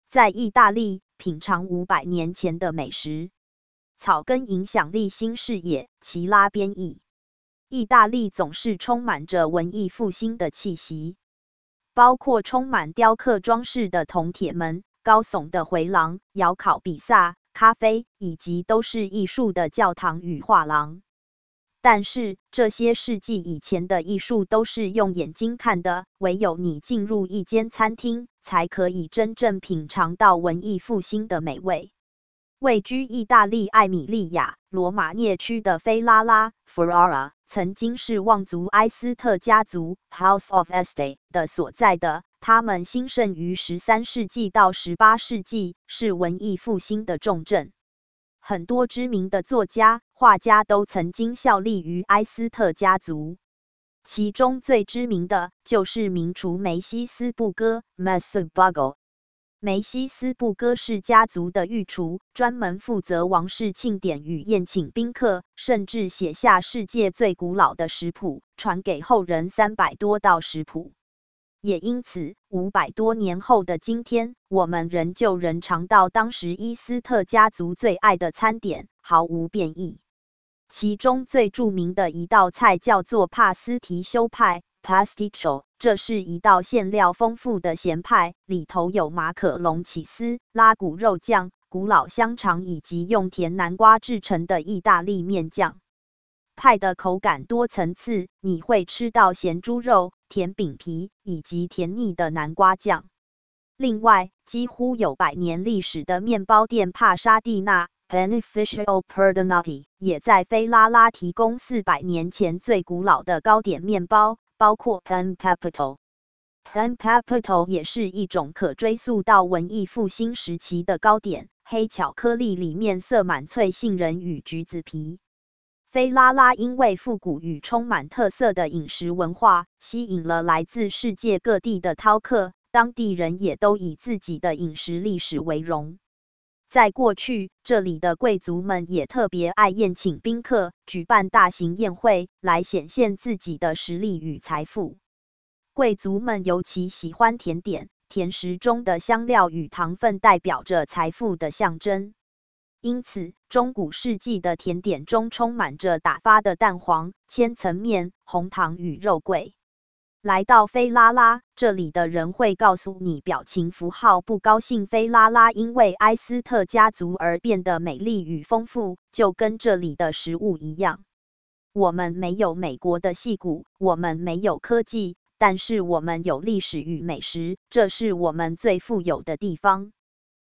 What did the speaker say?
在意大利品尝500年前的美食。草根影响力新视野，齐拉编译。意大利总是充满着文艺复兴的气息，包括充满雕刻装饰的铜铁门、高耸的回廊、窑烤比萨、咖啡，以及都是艺术的教堂与画廊。但是，这些世纪以前的艺术都是用眼睛看的，唯有你进入一间餐厅，才可以真正品尝到文艺复兴的美味。位居意大利艾米利亚罗马涅区的菲拉拉 （Ferrara） 曾经是望族埃斯特家族 （House of Este） 的所在的，他们兴盛于13世纪到18世纪，是文艺复兴的重镇。很多知名的作家、画家都曾经效力于埃斯特家族，其中最知名的就是名厨梅西斯布哥 （Messer Bugo）。梅西斯布哥是家族的御厨，专门负责王室庆典与宴请宾客，甚至写下世界最古老的食谱，传给后人300多道食谱。也因此，500多年后的今天，我们仍旧能尝到当时伊斯特家族最爱的餐点，毫无变异。其中最著名的一道菜叫做帕斯提修派 （Pasticcio）， 这是一道馅料丰富的咸派，里头有马可龙起司、拉骨肉酱、古老香肠以及用甜南瓜制成的意大利面酱。派的口感多层次，你会吃到咸猪肉、甜饼皮以及甜腻的南瓜酱。另外，几乎有100年历史的面包店帕沙蒂纳 （Panificio Perdonati） 也在菲拉拉提供400年前最古老的糕点面包，包括 Pan Pepito。Pan Pepito 也是一种可追溯到文艺复兴时期的糕点，黑巧克力里面塞满脆杏仁与橘子皮。菲拉拉因为复古与充满特色的饮食文化，吸引了来自世界各地的饕客，当地人也都以自己的饮食历史为荣。在过去，这里的贵族们也特别爱宴请宾客，举办大型宴会，来显现自己的实力与财富。贵族们尤其喜欢甜点，甜食中的香料与糖分代表着财富的象征。因此，中古世纪的甜点中充满着打发的蛋黄、千层面、红糖与肉桂。来到菲拉拉，这里的人会告诉你表情符号不高兴。菲拉拉因为埃斯特家族而变得美丽与丰富，就跟这里的食物一样。我们没有美国的矽谷，我们没有科技，但是我们有历史与美食，这是我们最富有的地方。